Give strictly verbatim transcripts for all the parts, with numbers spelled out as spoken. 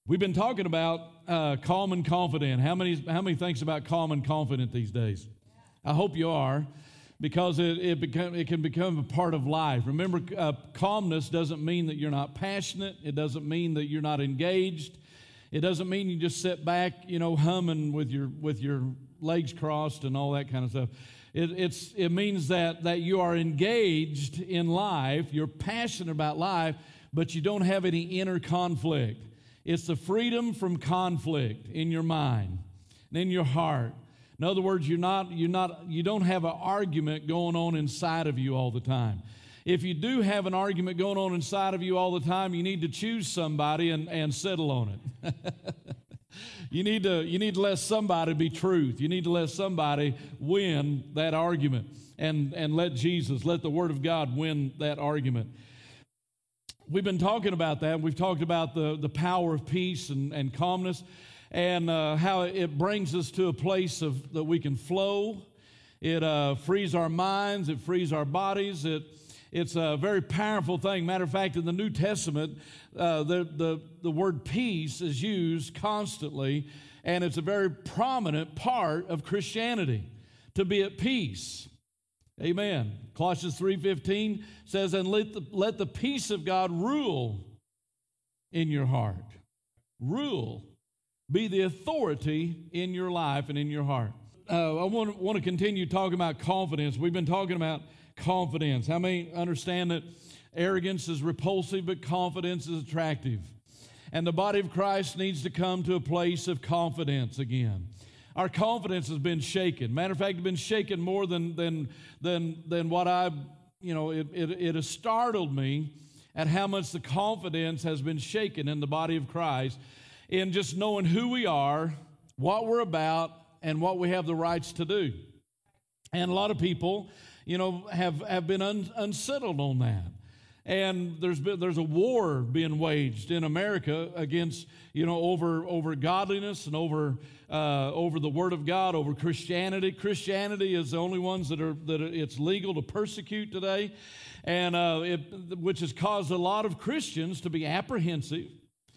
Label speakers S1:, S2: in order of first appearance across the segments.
S1: We've been talking about uh, calm and confident. How many, how many thinks about calm and confident these days? I hope you are, because it, it, become, it can become a part of life. Remember, uh, calmness doesn't mean that you're not passionate. It doesn't mean that you're not engaged. It doesn't mean you just sit back, you know, humming with your with your legs crossed and all that kind of stuff. It, it's, it means that, that you are engaged in life, you're passionate about life, but you don't have any inner conflict. It's the freedom from conflict in your mind and in your heart. In other words, you're not, you're not, you don't have an argument going on inside of you all the time. If you do have an argument going on inside of you all the time, you need to choose somebody and, and settle on it. You need to, you need to let somebody be truth. You need to let somebody win that argument and, and let Jesus, let the Word of God win that argument. We've been talking about that. We've talked about the, the power of peace and, and calmness, and uh, how it brings us to a place of that we can flow. It uh, frees our minds. It frees our bodies. It It's a very powerful thing. Matter of fact, in the New Testament, uh, the, the, the word peace is used constantly, and it's a very prominent part of Christianity, to be at peace. Amen. Colossians three fifteen says, and let the, let the peace of God rule in your heart. Rule. Be the authority in your life and in your heart. Uh, I want, want to continue talking about confidence. We've been talking about confidence. How many understand that arrogance is repulsive, but confidence is attractive? And the body of Christ needs to come to a place of confidence again. Our confidence has been shaken. Matter of fact, it's been shaken more than than than than what I, you know, it, it, it has startled me at how much the confidence has been shaken in the body of Christ in just knowing who we are, what we're about, and what we have the rights to do. And a lot of people, you know, have, have been un, unsettled on that. And there's been, there's a war being waged in America against, you know, over over godliness and over uh, over the Word of God, over Christianity. Christianity is the only ones that are that it's legal to persecute today, and uh, it, which has caused a lot of Christians to be apprehensive,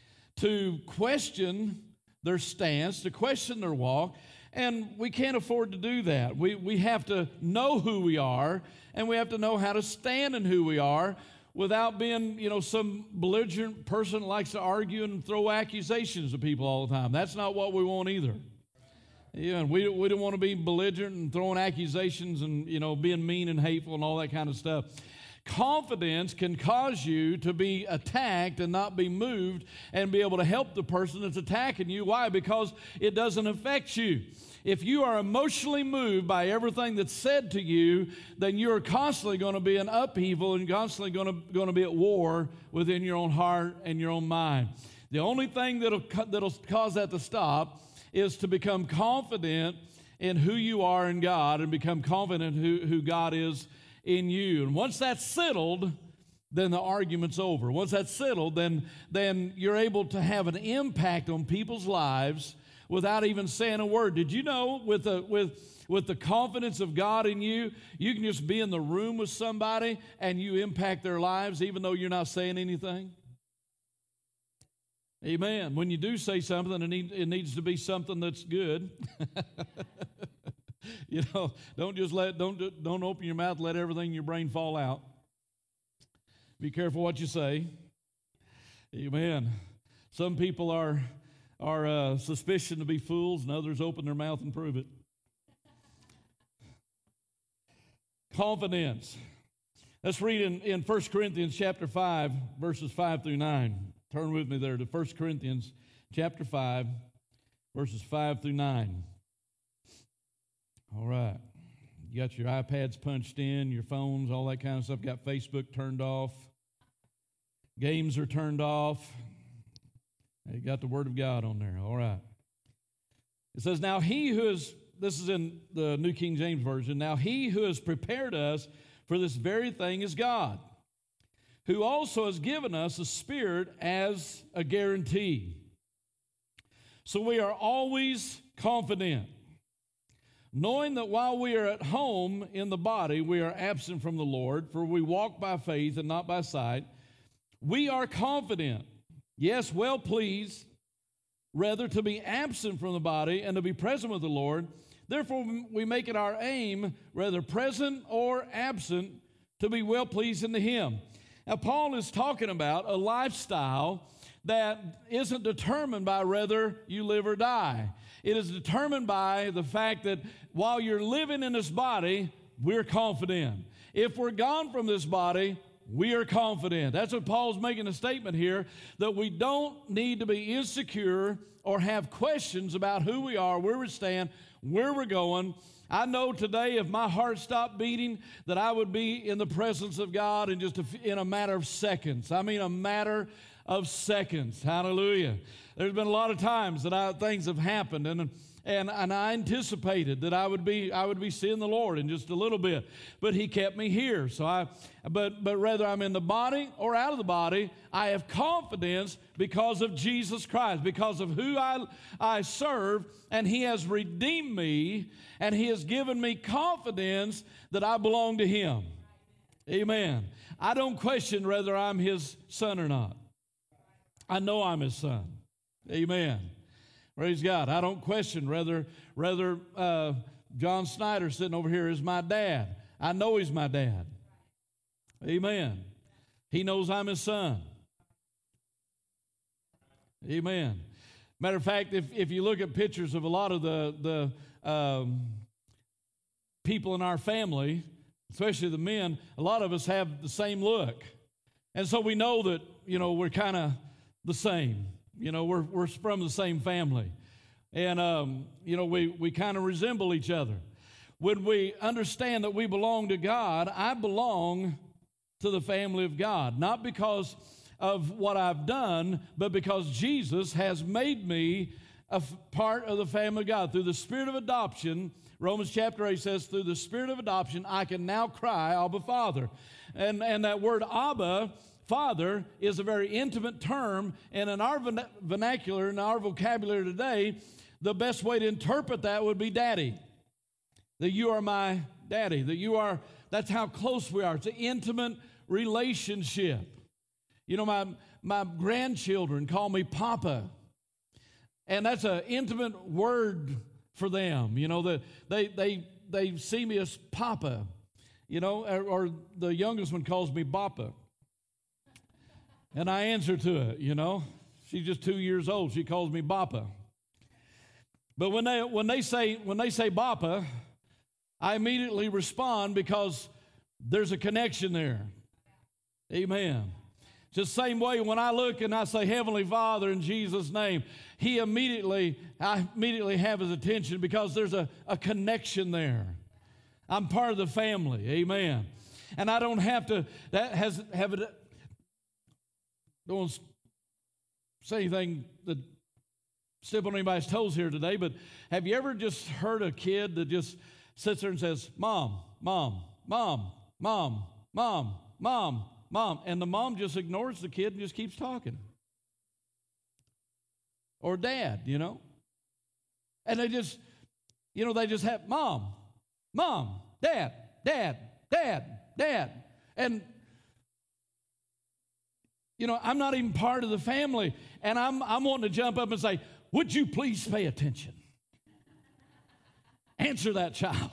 S1: to question their stance, to question their walk. And we can't afford to do that. We we have to know who we are, and we have to know how to stand in who we are without being, you know, some belligerent person that likes to argue and throw accusations at people all the time. That's not what we want either. Yeah, and we, we don't want to be belligerent and throwing accusations and, you know, being mean and hateful and all that kind of stuff. Confidence can cause you to be attacked and not be moved and be able to help the person that's attacking you. Why? Because it doesn't affect you. If you are emotionally moved by everything that's said to you, then you're constantly going to be in upheaval and constantly going to, going to be at war within your own heart and your own mind. The only thing that'll, that'll cause that to stop is to become confident in who you are in God and become confident who, who God is in you. And once that's settled, then the argument's over. Once that's settled, then, then you're able to have an impact on people's lives without even saying a word. Did you know with the, with, with the confidence of God in you, you can just be in the room with somebody and you impact their lives even though you're not saying anything? Amen. When you do say something, it, need, it needs to be something that's good. You know, don't just let, don't, don't open your mouth and let everything in your brain fall out. Be careful what you say. Amen. Some people are, are uh, suspicious to be fools, and others open their mouth and prove it. Confidence. Let's read in, in First Corinthians chapter five, verses five through nine. Turn with me there to First Corinthians chapter five, verses five through nine. All right. You got your iPads punched in, your phones, all that kind of stuff. Got Facebook turned off. Games are turned off. You got the Word of God on there. All right. It says, now he who is, this is in the New King James Version, now he who has prepared us for this very thing is God, who also has given us a Spirit as a guarantee. So we are always confident, knowing that while we are at home in the body, we are absent from the Lord, for we walk by faith and not by sight. We are confident, yes, well pleased, rather to be absent from the body and to be present with the Lord. Therefore, we make it our aim, whether present or absent, to be well-pleasing to Him. Now, Paul is talking about a lifestyle that isn't determined by whether you live or die. It is determined by the fact that while you're living in this body, we're confident. If we're gone from this body, we are confident. That's what Paul's making a statement here, that we don't need to be insecure or have questions about who we are, where we stand, where we're going. I know today if my heart stopped beating that I would be in the presence of God in just a, in a matter of seconds. I mean a matter of seconds. Hallelujah. There's been a lot of times that I, things have happened and And, and I anticipated that I would be I would be seeing the Lord in just a little bit, but He kept me here. So I, but but whether I'm in the body or out of the body, I have confidence because of Jesus Christ, because of who I I serve, and He has redeemed me, and He has given me confidence that I belong to Him. Amen. I don't question whether I'm His son or not. I know I'm His son. Amen. Praise God. I don't question whether, whether uh, John Snyder sitting over here is my dad. I know he's my dad. Amen. He knows I'm his son. Amen. Matter of fact, if, if you look at pictures of a lot of the, the um, people in our family, especially the men, a lot of us have the same look. And so we know that, you know, we're kind of the same. You know, we're we're from the same family. And, um, you know, we, we kind of resemble each other. When we understand that we belong to God, I belong to the family of God. Not because of what I've done, but because Jesus has made me a f- part of the family of God. Through the spirit of adoption, Romans chapter eight says, through the spirit of adoption, I can now cry, Abba, Father. And, and that word Abba, Father, is a very intimate term, and in our vernacular, in our vocabulary today, the best way to interpret that would be daddy. That you are my daddy, that you are, that's how close we are. It's an intimate relationship. You know, my, my grandchildren call me Papa, and that's an intimate word for them. You know, that they, they, they see me as Papa, you know, or, or the youngest one calls me Bappa. And I answer to it, you know. She's just two years old. She calls me Bappa. But when they when they say when they say Bappa, I immediately respond because there's a connection there. Amen. Just the same way when I look and I say Heavenly Father in Jesus' name, He immediately I immediately have His attention because there's a, a connection there. I'm part of the family. Amen. And I don't have to that has have it. Don't want to say anything that step on anybody's toes here today, but have you ever just heard a kid that just sits there and says, Mom, Mom, Mom, Mom, Mom, Mom, Mom, and the mom just ignores the kid and just keeps talking? Or Dad, you know? And they just, you know, they just have Mom, Mom, Dad, Dad, Dad, Dad. And you know, I'm not even part of the family, and I'm I'm wanting to jump up and say, would you please pay attention? Answer that child.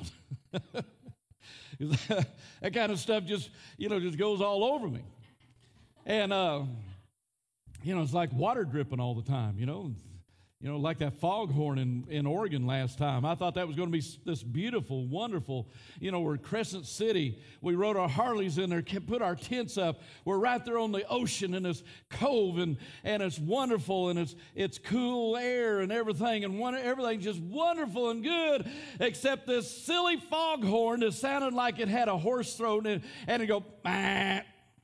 S1: That kind of stuff just, you know, just goes all over me. And, uh, you know, it's like water dripping all the time, you know. You know, like that foghorn in, in Oregon last time. I thought that was going to be this beautiful, wonderful, you know, we're Crescent City. We rode our Harleys in there, put our tents up. We're right there on the ocean in this cove, and, and it's wonderful, and it's it's cool air and everything, and one, everything's just wonderful and good, except this silly foghorn that sounded like it had a horse throat, and, and it go, bah,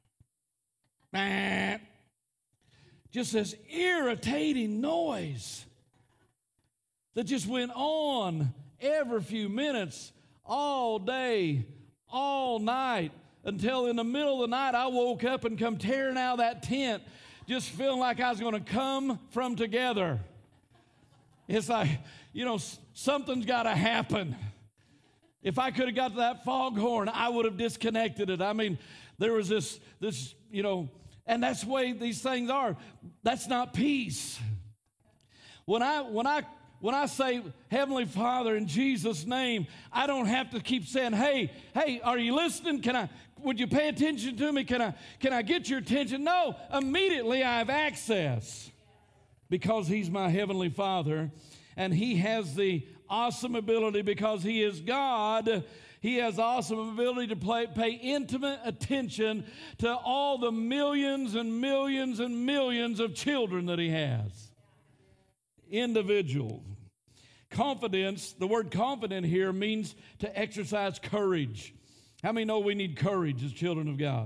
S1: bah. Just this irritating noise that just went on every few minutes, all day, all night, until in the middle of the night I woke up and come tearing out of that tent, just feeling like I was going to come from together. It's like, you know, something's got to happen. If I could have got to that foghorn, I would have disconnected it. I mean, there was this, this, you know, and that's the way these things are. That's not peace. When I, when I, when I say, Heavenly Father, in Jesus' name, I don't have to keep saying, hey, hey, are you listening? Can I, would you pay attention to me? Can I, can I get your attention? No, immediately I have access because He's my Heavenly Father, and He has the awesome ability, because He is God, He has awesome ability to play, pay intimate attention to all the millions and millions and millions of children that He has. Individual. Confidence, the word confident here means to exercise courage. How many know we need courage as children of God?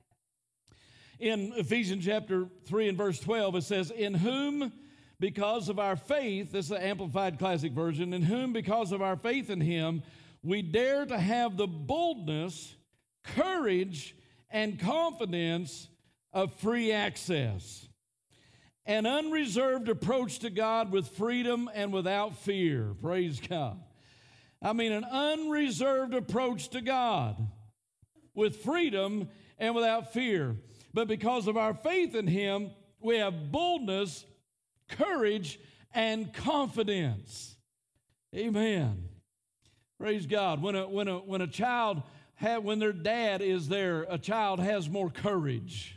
S1: In Ephesians chapter three and verse twelve, it says, in whom, because of our faith, this is the Amplified Classic Version, in whom, because of our faith in Him, we dare to have the boldness, courage, and confidence of free access. An unreserved approach to God with freedom and without fear. Praise God. I mean, an unreserved approach to God with freedom and without fear. But because of our faith in Him, we have boldness, courage, and confidence. Amen. Praise God. When a, when a, when a child, have, when their dad is there, a child has more courage.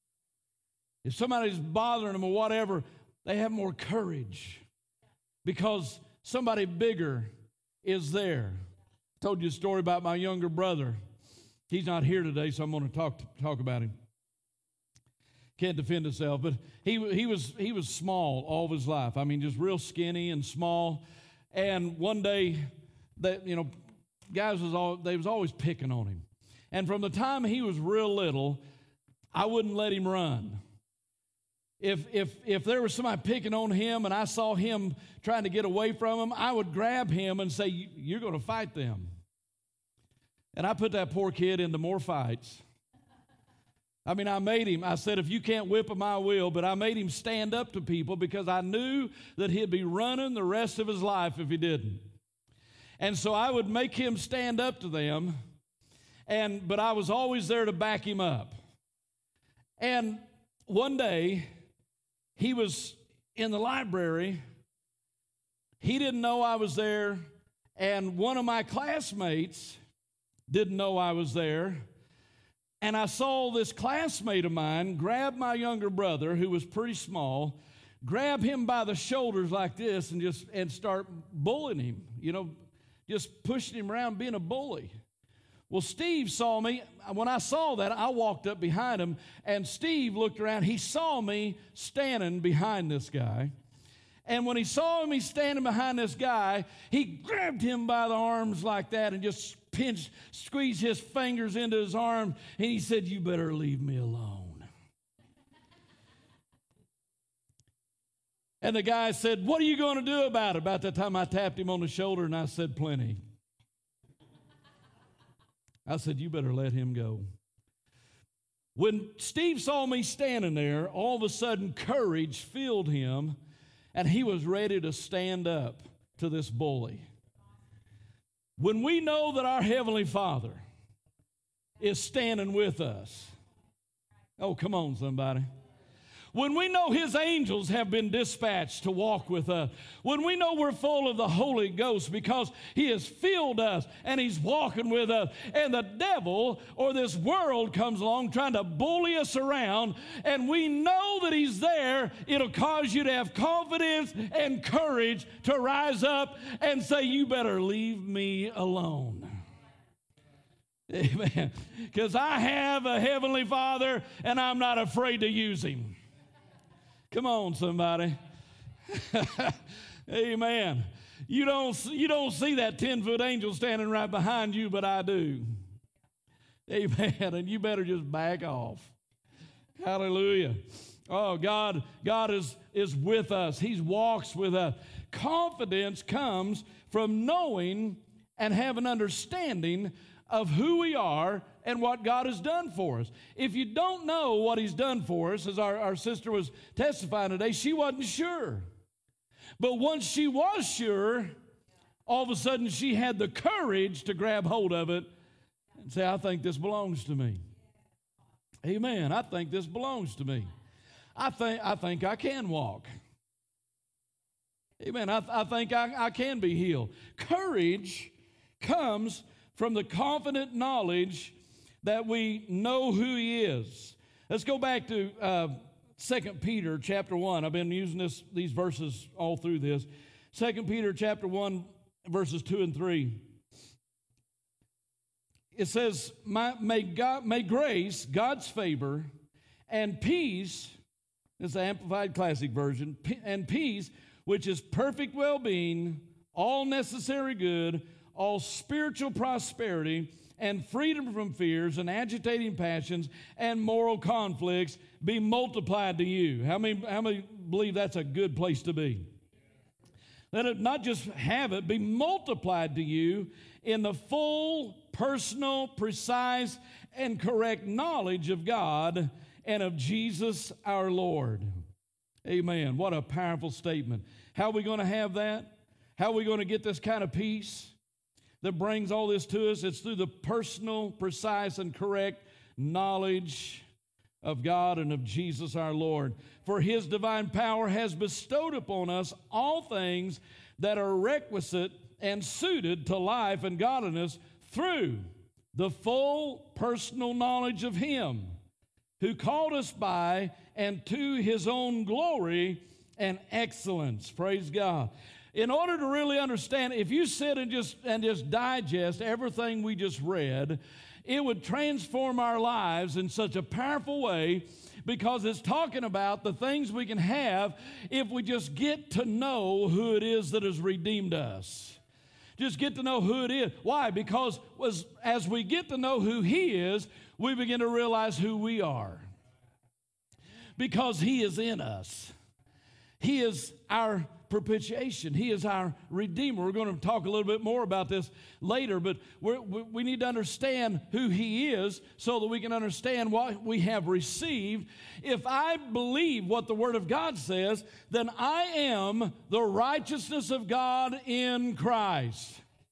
S1: If somebody's bothering them or whatever, they have more courage because somebody bigger is there. I told you a story about my younger brother. He's not here today, so I'm going to talk talk about him. Can't defend himself, but he he was he was small all of his life. I mean, just real skinny and small. And one day, that you know, guys was all they was always picking on him. And from the time he was real little, I wouldn't let him run. If if if there was somebody picking on him and I saw him trying to get away from him, I would grab him and say, "You're going to fight them." And I put that poor kid into more fights. I mean, I made him, I said, if you can't whip him, I will, but I made him stand up to people because I knew that he'd be running the rest of his life if he didn't. And so I would make him stand up to them, and but I was always there to back him up. And one day, he was in the library. He didn't know I was there, and one of my classmates didn't know I was there. And I saw this classmate of mine grab my younger brother, who was pretty small, grab him by the shoulders like this and just and start bullying him, you know, just pushing him around, being a bully. Well, Steve saw me. When I saw that, I walked up behind him, and Steve looked around. He saw me standing behind this guy. And when he saw me standing behind this guy, he grabbed him by the arms like that and just pinched, squeezed his fingers into his arm, and he said, "You better leave me alone." And the guy said, "What are you going to do about it?" About that time, I tapped him on the shoulder, and I said, "Plenty." I said, "You better let him go." When Steve saw me standing there, all of a sudden courage filled him, and he was ready to stand up to this bully. When we know that our Heavenly Father is standing with us, oh, come on, somebody. When we know His angels have been dispatched to walk with us, when we know we're full of the Holy Ghost because He has filled us and He's walking with us, and the devil or this world comes along trying to bully us around, and we know that He's there, it'll cause you to have confidence and courage to rise up and say, "You better leave me alone." Amen. Because I have a Heavenly Father, and I'm not afraid to use Him. Come on, somebody. Amen. You don't, you don't see that ten-foot angel standing right behind you, but I do. Amen. And you better just back off. Hallelujah. Oh, God, God is, is with us. He walks with us. Confidence comes from knowing and have an understanding of who we are and what God has done for us. If you don't know what He's done for us, as our, our sister was testifying today, she wasn't sure. But once she was sure, all of a sudden she had the courage to grab hold of it and say, "I think this belongs to me." Amen. I think this belongs to me. I think I think I can walk. Amen. I, I think I, I can be healed. Courage comes from the confident knowledge that we know who He is. Let's go back to uh, Second Peter chapter one. I've been using this, these verses all through this. Second Peter chapter one, verses two and three. It says, My, may, God, may grace, God's favor, and peace, this is the Amplified Classic Version, and peace, which is perfect well-being, all necessary good, all spiritual prosperity, and freedom from fears and agitating passions and moral conflicts be multiplied to you. How many, how many believe that's a good place to be? Let it not just have it, be multiplied to you in the full, personal, precise, and correct knowledge of God and of Jesus our Lord. Amen. What a powerful statement. How are we going to have that? How are we going to get this kind of peace that brings all this to us? It's through the personal, precise, and correct knowledge of God and of Jesus our Lord. For His divine power has bestowed upon us all things that are requisite and suited to life and godliness through the full personal knowledge of Him who called us by and to His own glory and excellence. Praise God. In order to really understand, if you sit and just and just digest everything we just read, it would transform our lives in such a powerful way, because it's talking about the things we can have if we just get to know who it is that has redeemed us. Just get to know who it is. Why? Because as, as we get to know who He is, we begin to realize who we are. Because He is in us. He is our propitiation. He is our Redeemer. We're going to talk a little bit more about this later, but we're, we need to understand who He is so that we can understand what we have received. If I believe what the Word of God says, then I am the righteousness of God in Christ.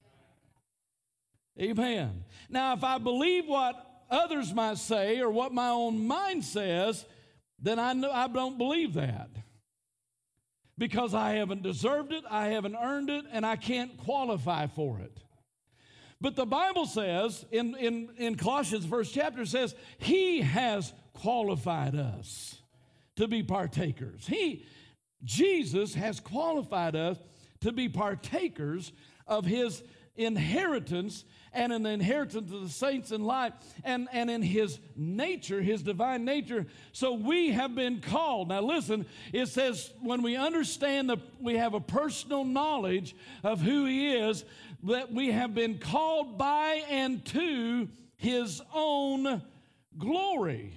S1: Amen. Now, if I believe what others might say or what my own mind says, then I know I don't believe that. Because I haven't deserved it, I haven't earned it, and I can't qualify for it. But the Bible says, in, in, in Colossians first chapter, says, He has qualified us to be partakers. He, Jesus has qualified us to be partakers of His inheritance, and in the inheritance of the saints in life, and, and in His nature, His divine nature. So we have been called. Now listen, it says when we understand that we have a personal knowledge of who He is, that we have been called by and to His own glory.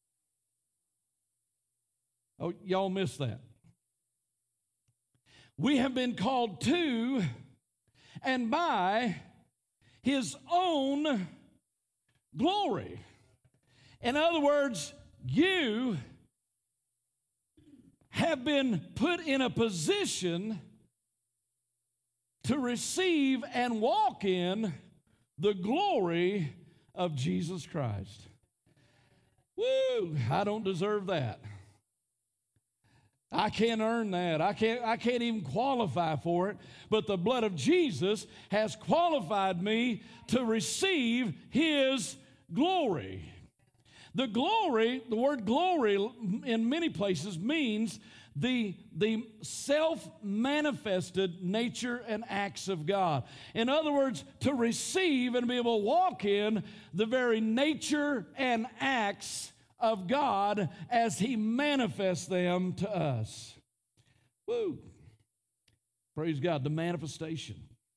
S1: Oh, y'all missed that. We have been called to and by His own glory. In other words, you have been put in a position to receive and walk in the glory of Jesus Christ. Woo! I don't deserve that. I can't earn that. I can't, I can't even qualify for it. But the blood of Jesus has qualified me to receive His glory. The glory, the word glory in many places means the, the self-manifested nature and acts of God. In other words, to receive and be able to walk in the very nature and acts of God as He manifests them to us. Woo! Praise God. The manifestation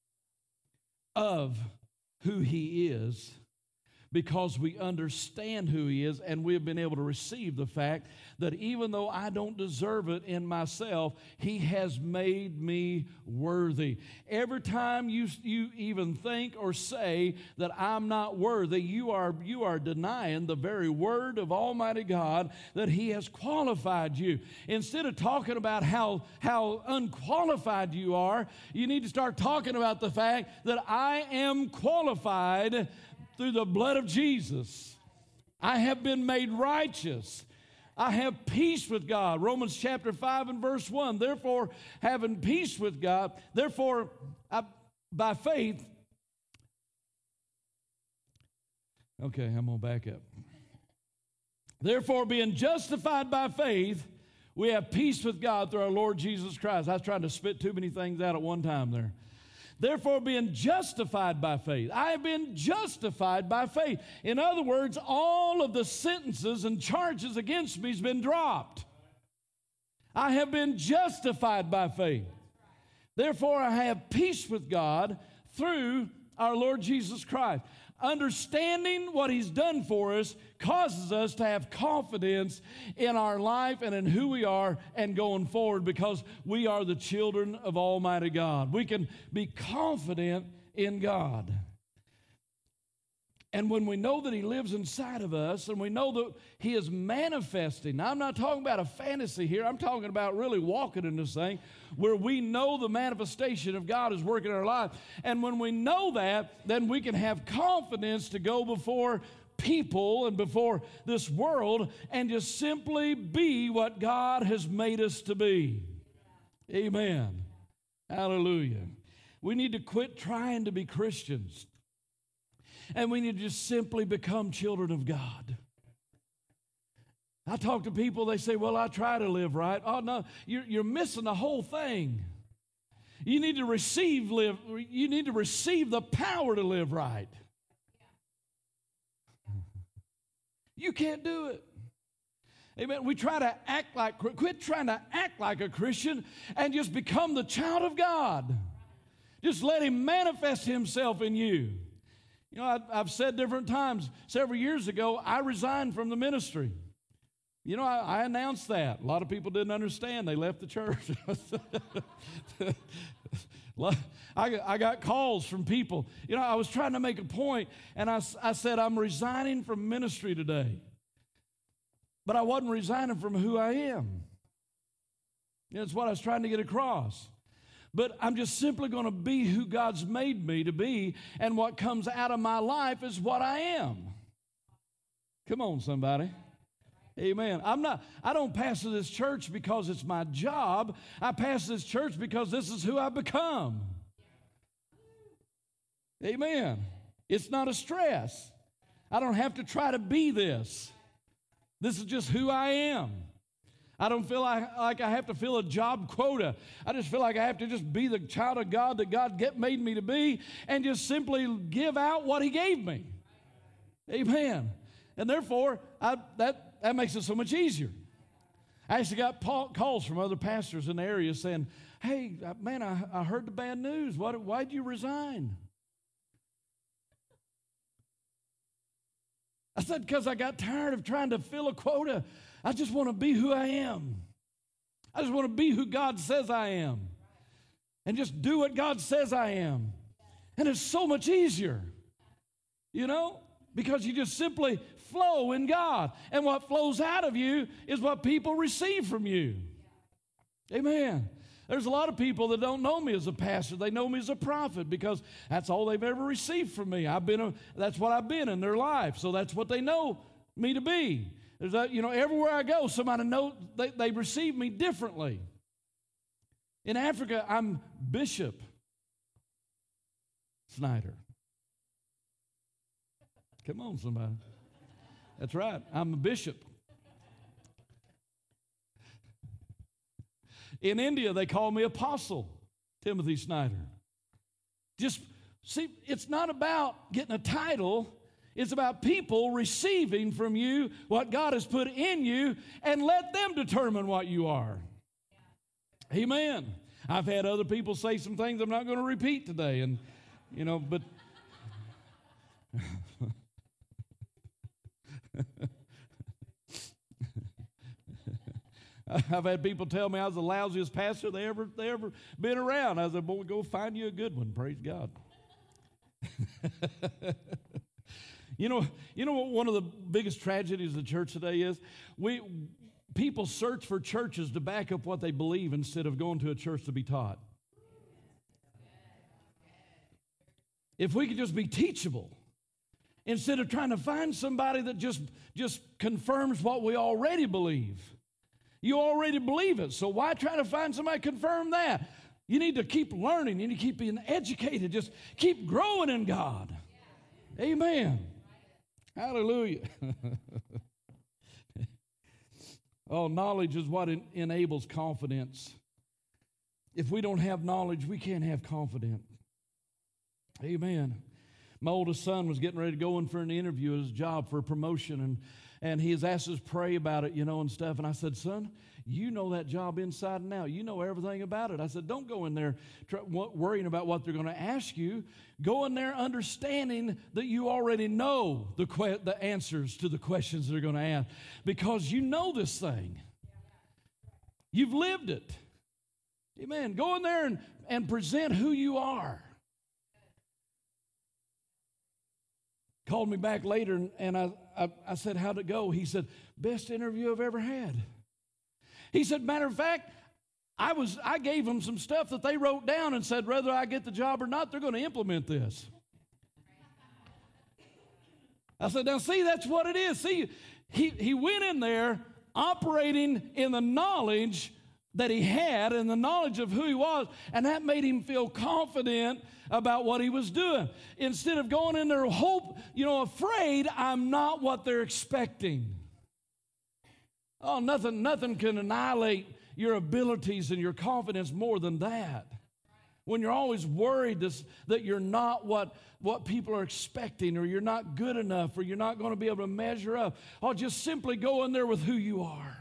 S1: of who He is, because we understand who He is, and we have been able to receive the fact that even though I don't deserve it in myself, He has made me worthy. Every time you, you even think or say that I'm not worthy, you are, you are denying the very word of Almighty God that He has qualified you. Instead of talking about how, how unqualified you are, you need to start talking about the fact that I am qualified through the blood of Jesus. I have been made righteous. I have peace with God. Romans chapter five and verse one. Therefore, having peace with God, therefore, I, by faith, okay, I'm going to back up. Therefore, being justified by faith, we have peace with God through our Lord Jesus Christ. I was trying to spit too many things out at one time there. Therefore, being justified by faith. I have been justified by faith. In other words, all of the sentences and charges against me has been dropped. I have been justified by faith. Therefore, I have peace with God through our Lord Jesus Christ. Understanding what He's done for us causes us to have confidence in our life and in who we are and going forward, because we are the children of Almighty God. We can be confident in God. And when we know that He lives inside of us and we know that He is manifesting, now I'm not talking about a fantasy here, I'm talking about really walking in this thing where we know the manifestation of God is working in our life. And when we know that, then we can have confidence to go before people and before this world and just simply be what God has made us to be. Amen. Hallelujah. We need to quit trying to be Christians. And we need to just simply become children of God. I talk to people, they say, well, I try to live right. Oh, no, you're, you're missing the whole thing. You need to receive live. You need to receive the power to live right. You can't do it. Amen. We try to act like, quit trying to act like a Christian and just become the child of God. Just let Him manifest Himself in you. You know, I, I've said different times, several years ago, I resigned from the ministry. You know, I, I announced that. A lot of people didn't understand. They left the church. I, I got calls from people. You know, I was trying to make a point, and I, I said, I'm resigning from ministry today. But I wasn't resigning from who I am. You know, it's what I was trying to get across. But I'm just simply going to be who God's made me to be, and what comes out of my life is what I am. Come on, somebody. Amen. I'm not, I don't pastor this church because it's my job. I pastor this church because this is who I've become. Amen. It's not a stress. I don't have to try to be this. This is just who I am. I don't feel like, like I have to fill a job quota. I just feel like I have to just be the child of God that God get, made me to be, and just simply give out what He gave me. Amen. And therefore, I, that, that makes it so much easier. I actually got Paul, calls from other pastors in the area saying, hey, man, I, I heard the bad news. Why, why'd you resign? I said, because I got tired of trying to fill a quota. I just want to be who I am. I just want to be who God says I am. And just do what God says I am. And it's so much easier, you know, because you just simply flow in God. And what flows out of you is what people receive from you. Amen. There's a lot of people that don't know me as a pastor. They know me as a prophet because that's all they've ever received from me. I've been a, that's what I've been in their life. So that's what they know me to be. There's a, you know, everywhere I go, somebody knows they, they receive me differently. In Africa, I'm Bishop Snyder. Come on, somebody. That's right. I'm a bishop. In India, they call me Apostle Timothy Snyder. Just see, it's not about getting a title. It's about people receiving from you what God has put in you, and let them determine what you are. Amen. I've had other people say some things I'm not going to repeat today, and you know, but I've had people tell me I was the lousiest pastor they ever they ever been around. I said, boy, go find you a good one. Praise God. You know, you know what one of the biggest tragedies of the church today is? We people search for churches to back up what they believe instead of going to a church to be taught. If we could just be teachable instead of trying to find somebody that just, just confirms what we already believe. You already believe it, so why try to find somebody to confirm that? You need to keep learning. You need to keep being educated. Just keep growing in God. Amen. Hallelujah. Oh, knowledge is what en- enables confidence. If we don't have knowledge, we can't have confidence. Amen. My oldest son was getting ready to go in for an interview at his job for a promotion, and, and he has asked us to pray about it, you know, and stuff. And I said, son, you know that job inside and out. You know everything about it. I said, don't go in there try, worrying about what they're going to ask you. Go in there understanding that you already know the, que- the answers to the questions they're going to ask, because you know this thing. You've lived it. Amen. Go in there and, and present who you are. Called me back later, and, and I, I, I said, how'd it go? He said, best interview I've ever had. He said, matter of fact, I was I gave them some stuff that they wrote down and said, whether I get the job or not, they're going to implement this. I said, now see, that's what it is. See, he, he went in there operating in the knowledge that he had and the knowledge of who he was, and that made him feel confident about what he was doing. Instead of going in there hope, you know, afraid I'm not what they're expecting. Oh, nothing, nothing can annihilate your abilities and your confidence more than that. When you're always worried this, that you're not what, what people are expecting, or you're not good enough, or you're not going to be able to measure up. Oh, just simply go in there with who you are.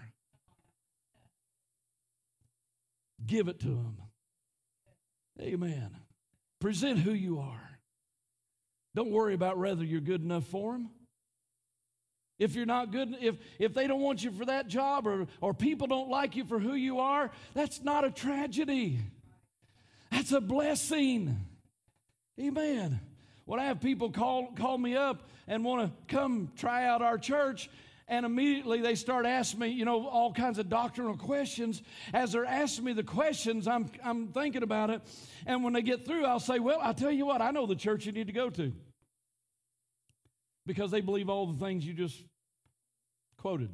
S1: Give it to them. Amen. Present who you are. Don't worry about whether you're good enough for them. If you're not good, if, if they don't want you for that job, or, or people don't like you for who you are, that's not a tragedy. That's a blessing. Amen. When I have people call, call me up and want to come try out our church, and immediately they start asking me, you know, all kinds of doctrinal questions. As they're asking me the questions, I'm, I'm thinking about it. And when they get through, I'll say, well, I'll tell you what, I know the church you need to go to. Because they believe all the things you just quoted.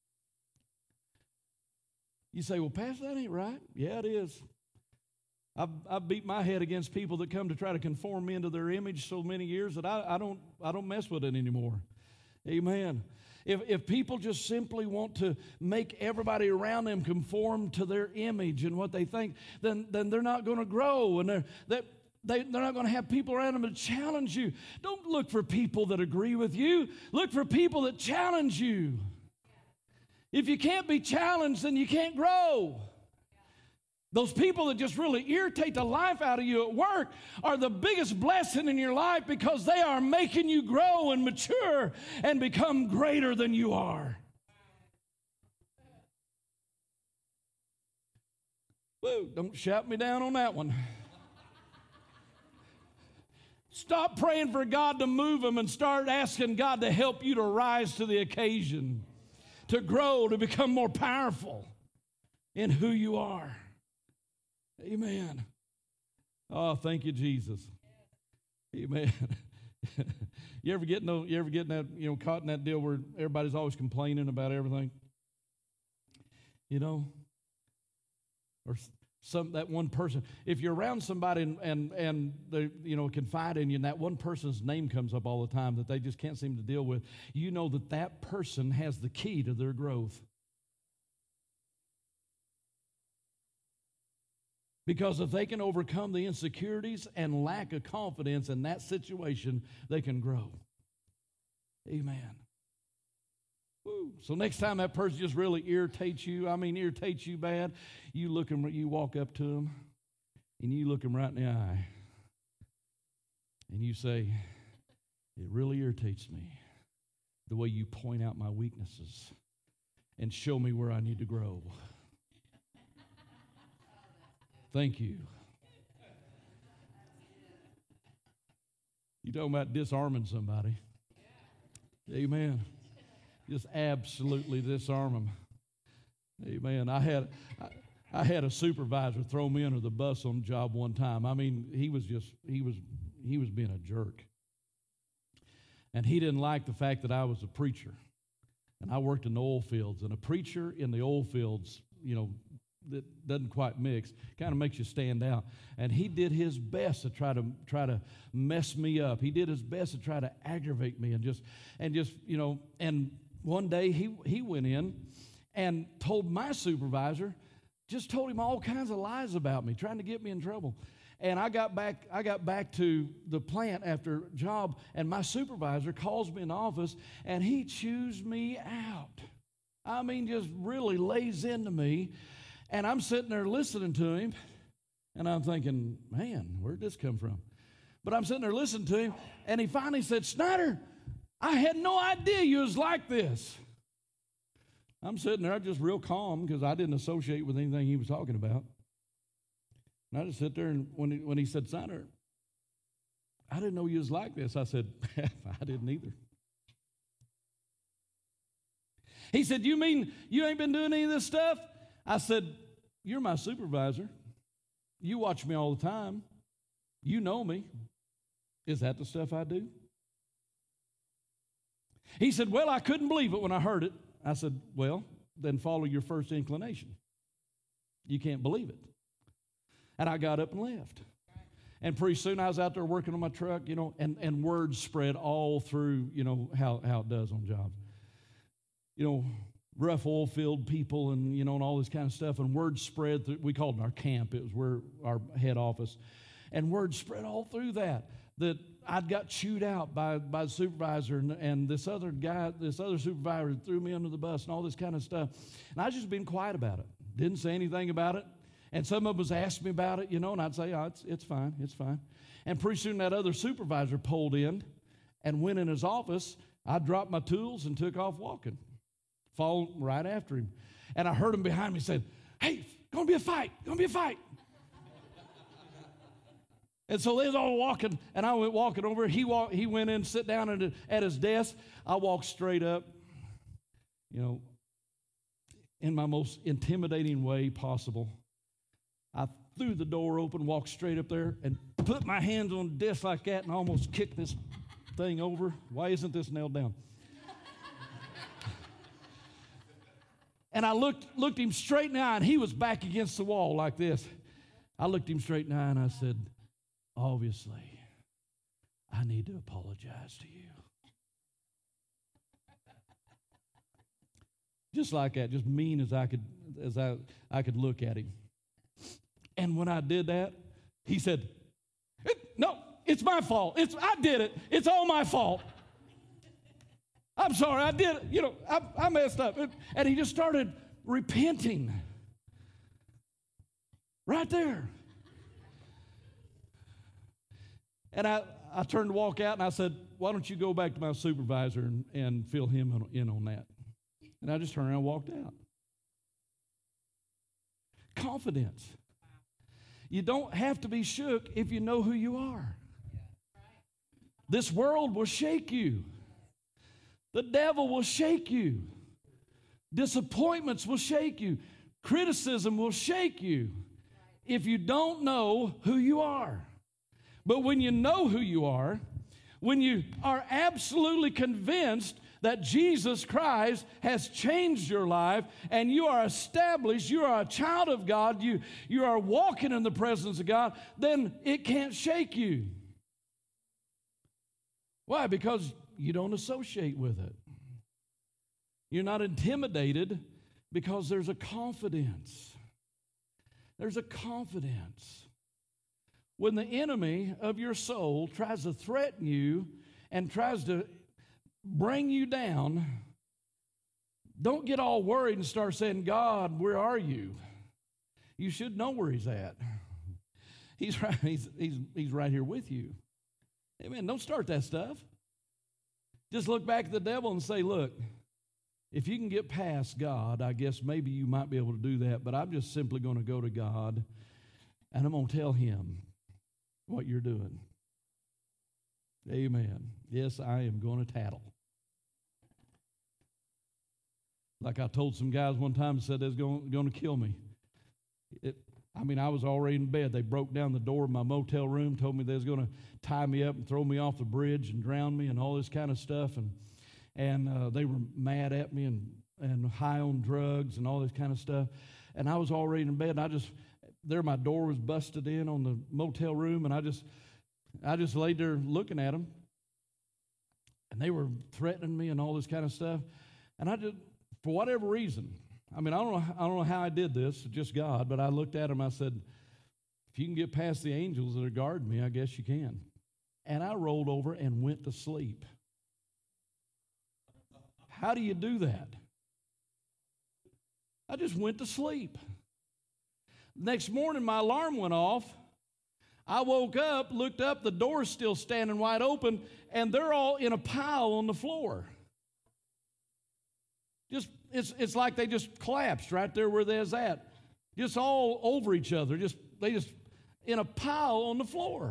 S1: You say, well, Pastor, that ain't right. Yeah, it is. I've, I've beat my head against people that come to try to conform me into their image so many years that I, I don't I don't mess with it anymore. Amen. If, if people just simply want to make everybody around them conform to their image and what they think, then, then they're not going to grow, and they're, they're, they, they're not going to have people around them to challenge you. Don't look for people that agree with you. Look for people that challenge you. If you can't be challenged, then you can't grow. Those people that just really irritate the life out of you at work are the biggest blessing in your life, because they are making you grow and mature and become greater than you are. Woo, don't shout me down on that one. Stop praying for God to move them and start asking God to help you to rise to the occasion, to grow, to become more powerful in who you are. Amen. Oh, thank you, Jesus. Amen. You ever get no? You ever get in that? You know, caught in that deal where everybody's always complaining about everything. You know, or some that one person. If you're around somebody and and and they you know confide in you, and that one person's name comes up all the time that they just can't seem to deal with, you know that that person has the key to their growth. Because if they can overcome the insecurities and lack of confidence in that situation, they can grow. Amen. Woo. So next time that person just really irritates you, I mean irritates you bad, you look them, you walk up to them, and you look them right in the eye, and you say, it really irritates me the way you point out my weaknesses and show me where I need to grow. Thank you. You talking about disarming somebody. Amen. Just absolutely disarm them. Amen. I had I, I had a supervisor throw me under the bus on a job one time. I mean, he was just he was he was being a jerk. And he didn't like the fact that I was a preacher. And I worked in the oil fields. And a preacher in the oil fields, you know, that doesn't quite mix, kind of makes you stand out. And he did his best to try to try to mess me up. He did his best to try to aggravate me and just and just, you know, and one day he he went in and told my supervisor, just told him all kinds of lies about me, trying to get me in trouble. And I got back I got back to the plant after job, and my supervisor calls me in the office, and he chews me out. I mean, just really lays into me. And I'm sitting there listening to him, and I'm thinking, man, where'd this come from? But I'm sitting there listening to him, and he finally said, Snyder, I had no idea you was like this. I'm sitting there just real calm because I didn't associate with anything he was talking about. And I just sit there, and when he, when he said, Snyder, I didn't know you was like this, I said, I didn't either. He said, you mean you ain't been doing any of this stuff? I said, you're my supervisor. You watch me all the time. You know me. Is that the stuff I do? He said, well, I couldn't believe it when I heard it. I said, well, then follow your first inclination. You can't believe it. And I got up and left. And pretty soon I was out there working on my truck, you know, and, and words spread all through, you know, how, how it does on jobs. You know, rough oil field people and, you know, and all this kind of stuff. And word spread through, we called it our camp. It was where our head office. And word spread all through that, that I'd got chewed out by, by the supervisor and, and this other guy, this other supervisor threw me under the bus and all this kind of stuff. And I just been quiet about it. Didn't say anything about it. And some of us asked me about it, you know, and I'd say, oh, it's, it's fine, it's fine. And pretty soon that other supervisor pulled in and went in his office. I dropped my tools and took off walking. Followed right after him. And I heard him behind me say, hey, gonna be a fight, gonna be a fight. And so they was all walking, and I went walking over. He walked, he went in, sit down at, at his desk. I walked straight up, you know, in my most intimidating way possible. I threw the door open, walked straight up there, and put my hands on the desk like that and almost kicked this thing over. Why isn't this nailed down? And I looked looked him straight in the eye, and he was back against the wall like this. I looked him straight in the eye, and I said, obviously, I need to apologize to you. Just like that, just mean as I could as I, I could look at him. And when I did that, he said, no, it's my fault. It's I did it. It's all my fault. I'm sorry, I did it. You know, I, I messed up. And he just started repenting. Right there. And I, I turned to walk out, and I said, why don't you go back to my supervisor and, and fill him in on that? And I just turned around and walked out. Confidence. You don't have to be shook if you know who you are. This world will shake you. The devil will shake you. Disappointments will shake you. Criticism will shake you if you don't know who you are. But when you know who you are, when you are absolutely convinced that Jesus Christ has changed your life and you are established, you are a child of God, you, you are walking in the presence of God, then it can't shake you. Why? Because you don't associate with it. You're not intimidated because there's a confidence. There's a confidence. When the enemy of your soul tries to threaten you and tries to bring you down, don't get all worried and start saying, God, where are you? You should know where he's at. He's right, he's, he's, he's right here with you. Amen. Don't start that stuff. Just look back at the devil and say, look, if you can get past God, I guess maybe you might be able to do that, but I'm just simply going to go to God and I'm going to tell him what you're doing. Amen. Yes, I am going to tattle. Like I told some guys one time, said they was going, going to kill me. It, I mean, I was already in bed. They broke down the door of my motel room, told me they was going to tie me up and throw me off the bridge and drown me and all this kind of stuff. And and uh, they were mad at me and, and high on drugs and all this kind of stuff. And I was already in bed. And I just, there my door was busted in on the motel room. And I just, I just laid there looking at them. And they were threatening me and all this kind of stuff. And I just, for whatever reason, I mean, I don't know, I don't know how I did this, just God, but I looked at him, I said, if you can get past the angels that are guarding me, I guess you can. And I rolled over and went to sleep. How do you do that? I just went to sleep. Next morning, my alarm went off. I woke up, looked up, the door's still standing wide open, and they're all in a pile on the floor. Just it's it's like they just collapsed right there where they was at. Just all over each other. Just they just in a pile on the floor.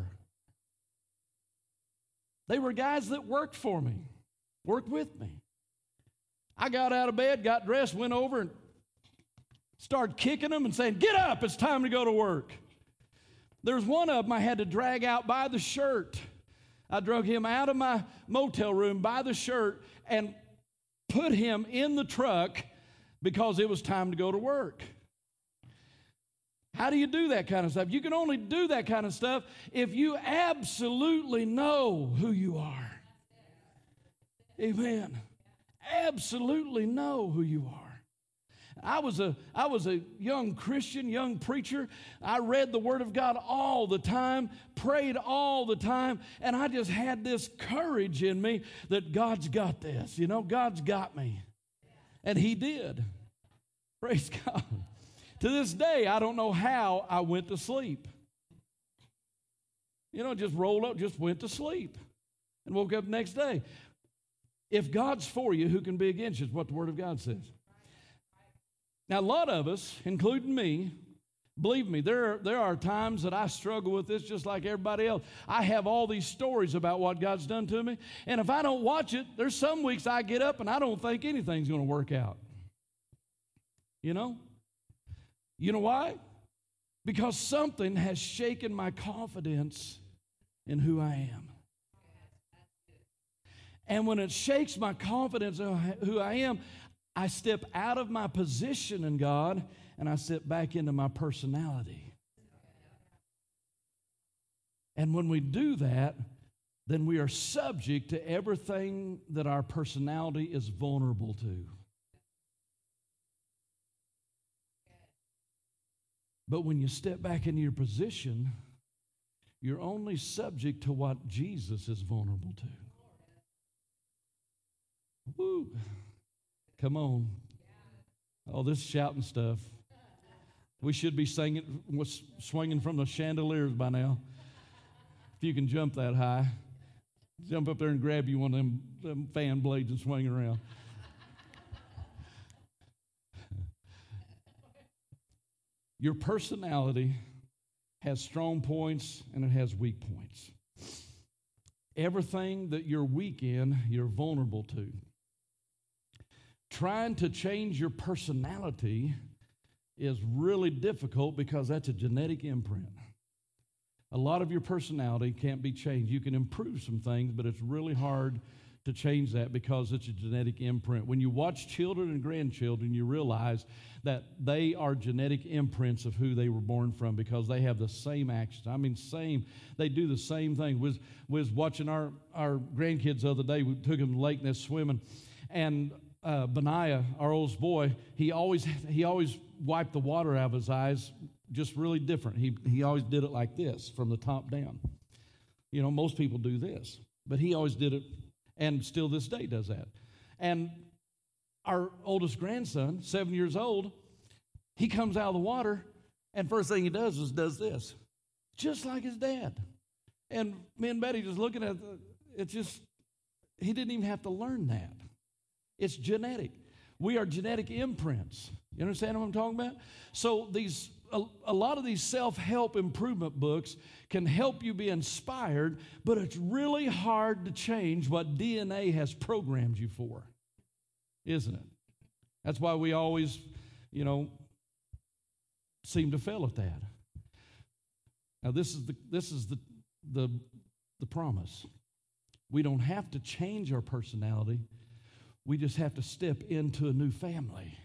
S1: They were guys that worked for me, worked with me. I got out of bed, got dressed, went over and started kicking them and saying, "Get up, it's time to go to work." There's one of them I had to drag out by the shirt. I drug him out of my motel room by the shirt and put him in the truck because it was time to go to work. How do you do that kind of stuff? You can only do that kind of stuff if you absolutely know who you are. Amen. Absolutely know who you are. I was a I was a young Christian, young preacher. I read the Word of God all the time, prayed all the time, and I just had this courage in me that God's got this. You know, God's got me. And He did. Praise God. To this day, I don't know how I went to sleep. You know, just rolled up, just went to sleep, and woke up the next day. If God's for you, who can be against you is what the Word of God says. Now, a lot of us, including me, believe me, there are, there are times that I struggle with this just like everybody else. I have all these stories about what God's done to me, and if I don't watch it, there's some weeks I get up and I don't think anything's going to work out. You know? You know why? Because something has shaken my confidence in who I am. And when it shakes my confidence in who I am, I step out of my position in God and I step back into my personality. And when we do that, then we are subject to everything that our personality is vulnerable to. But when you step back into your position, you're only subject to what Jesus is vulnerable to. Woo! Come on. Oh, this shouting stuff. We should be singing, swinging from the chandeliers by now. If you can jump that high, jump up there and grab you one of them, them fan blades and swing around. Your personality has strong points and it has weak points. Everything that you're weak in, you're vulnerable to. Trying to change your personality is really difficult because that's a genetic imprint. A lot of your personality can't be changed. You can improve some things, but it's really hard to change that because it's a genetic imprint. When you watch children and grandchildren, you realize that they are genetic imprints of who they were born from because they have the same actions. I mean, same. They do the same thing. We was, we was watching our, our grandkids the other day. We took them to the lake and they're swimming. And uh, Benaiah, our oldest boy, he always he always wiped the water out of his eyes just really different. He, he always did it like this from the top down. You know, most people do this. But he always did it, and still this day does that. And our oldest grandson, seven years old, he comes out of the water, and first thing he does is does this, just like his dad. And me and Betty just looking at it, it's just, he didn't even have to learn that. It's genetic. We are genetic imprints. You understand what I'm talking about? So these a, a lot of these self-help improvement books can help you be inspired, but it's really hard to change what D N A has programmed you for, isn't it? That's why we always, you know, seem to fail at that. Now, this is the this is the the the promise. We don't have to change our personality. We just have to step into a new family.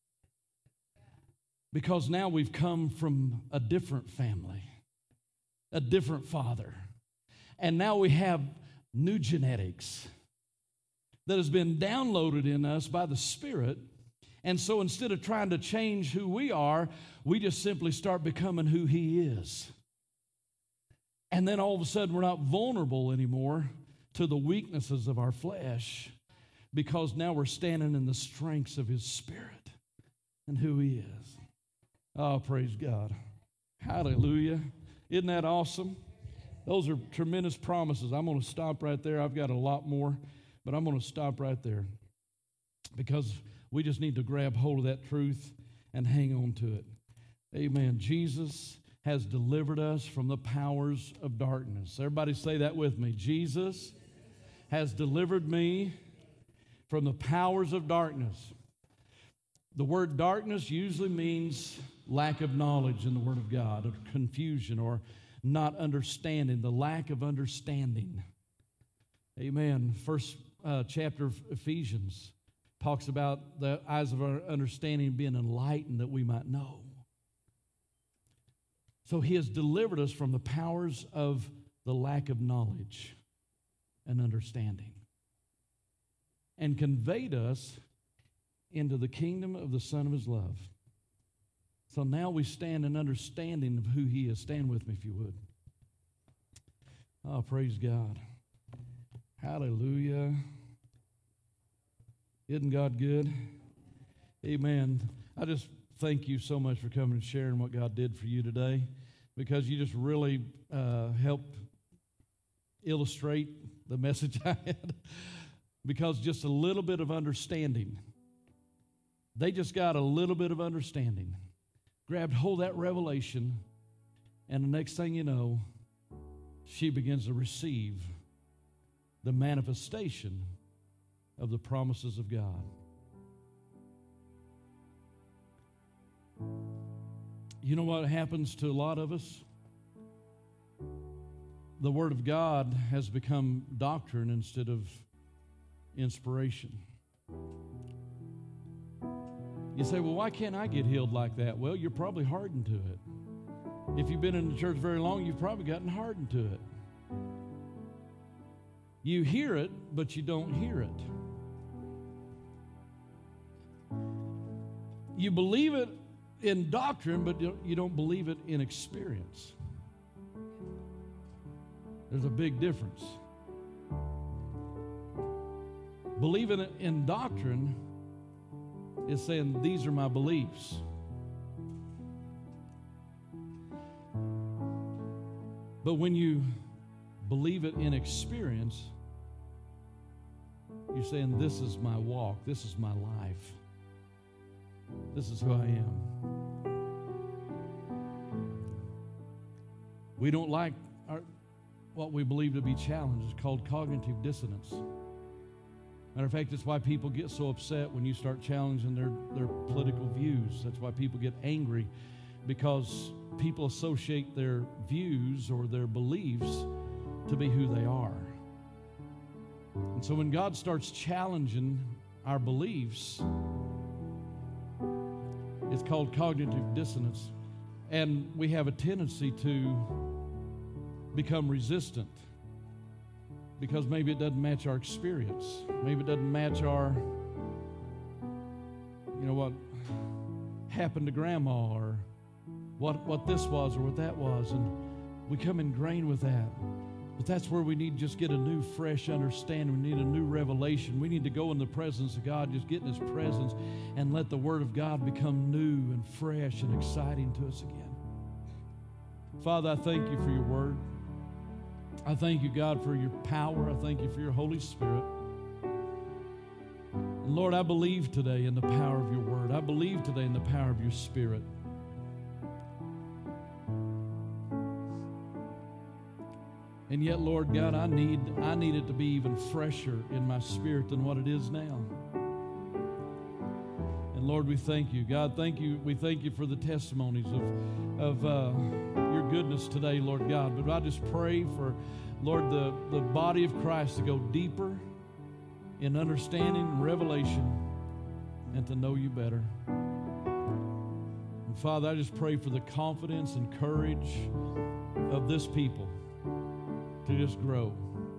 S1: Because now we've come from a different family, a different father. And now we have new genetics that has been downloaded in us by the Spirit. And so instead of trying to change who we are, we just simply start becoming who He is. And then all of a sudden we're not vulnerable anymore to the weaknesses of our flesh, because now we're standing in the strengths of His Spirit and who He is. Oh, praise God. Hallelujah. Isn't that awesome? Those are tremendous promises. I'm going to stop right there. I've got a lot more, but I'm going to stop right there because we just need to grab hold of that truth and hang on to it. Amen. Jesus has delivered us from the powers of darkness. Everybody say that with me. Jesus has delivered me from the powers of darkness. The word darkness usually means lack of knowledge in the Word of God, or confusion, or not understanding, the lack of understanding. Amen. First uh, chapter of Ephesians talks about the eyes of our understanding being enlightened that we might know. So He has delivered us from the powers of the lack of knowledge and understanding, and conveyed us into the kingdom of the Son of His love. So now we stand in understanding of who He is. Stand with me if you would. Oh, praise God. Hallelujah. Isn't God good? Amen. I just thank you so much for coming and sharing what God did for you today, because you just really uh, helped illustrate the message I had. Because just a little bit of understanding. They just got a little bit of understanding. Grabbed hold of that revelation, and the next thing you know, she begins to receive the manifestation of the promises of God. You know what happens to a lot of us? The Word of God has become doctrine instead of inspiration. You say, well, why can't I get healed like that? Well, you're probably hardened to it. If you've been in the church very long, you've probably gotten hardened to it. You hear it, but you don't hear it. You believe it in doctrine, but you don't believe it in experience. There's a big difference. Believing it in doctrine is saying, these are my beliefs. But when you believe it in experience, you're saying, this is my walk, this is my life, this is who I am. We don't like our, what we believe to be challenged. It's called cognitive dissonance. Matter of fact, it's why people get so upset when you start challenging their, their political views. That's why people get angry, because people associate their views or their beliefs to be who they are. And so when God starts challenging our beliefs, it's called cognitive dissonance. And we have a tendency to become resistant, because maybe it doesn't match our experience. Maybe it doesn't match our, you know, what happened to grandma, or what, what this was or what that was. And we come ingrained with that. But that's where we need to just get a new, fresh understanding. We need a new revelation. We need to go in the presence of God, just get in His presence, and let the Word of God become new and fresh and exciting to us again. Father, I thank You for Your Word. I thank You, God, for Your power. I thank You for Your Holy Spirit. And Lord, I believe today in the power of Your Word. I believe today in the power of Your Spirit. And yet, Lord God, I need, I need it to be even fresher in my spirit than what it is now. And Lord, we thank You. God, thank You. We thank You for the testimonies of, of uh, Your goodness us today, Lord God. But I just pray for, Lord, the, the body of Christ to go deeper in understanding and revelation and to know you better. And Father, I just pray for the confidence and courage of this people to just grow.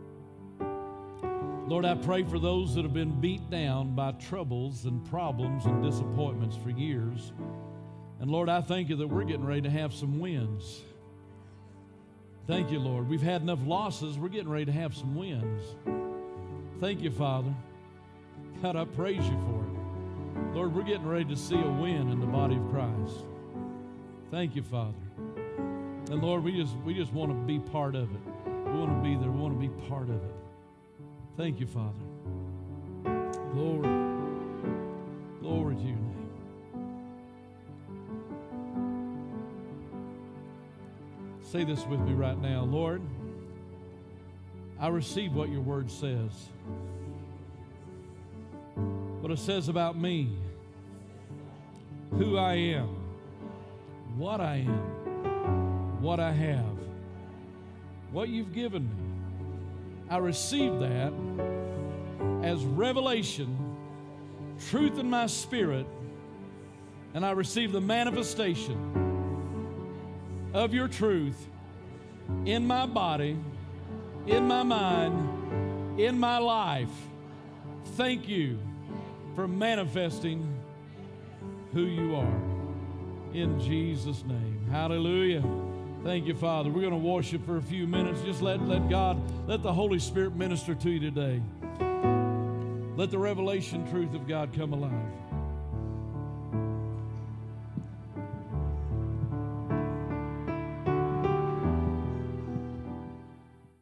S1: Lord, I pray for those that have been beat down by troubles and problems and disappointments for years. And Lord, I thank you that we're getting ready to have some wins. Thank you, Lord. We've had enough losses. We're getting ready to have some wins. Thank you, Father. God, I praise you for it. Lord, we're getting ready to see a win in the body of Christ. Thank you, Father. And Lord, we just we just want to be part of it. We want to be there. We want to be part of it. Thank you, Father. Glory. Glory to your name. Say this with me right now. Lord, I receive what your word says. What it says about me, who I am, what I am, what I have, what you've given me. I receive that as revelation, truth in my spirit, and I receive the manifestation of your truth in my body, in my mind, in my life. Thank you for manifesting who you are. In Jesus' name. Hallelujah. Thank you, Father. We're going to worship for a few minutes. Just let, let God, let the Holy Spirit minister to you today. Let the revelation truth of God come alive.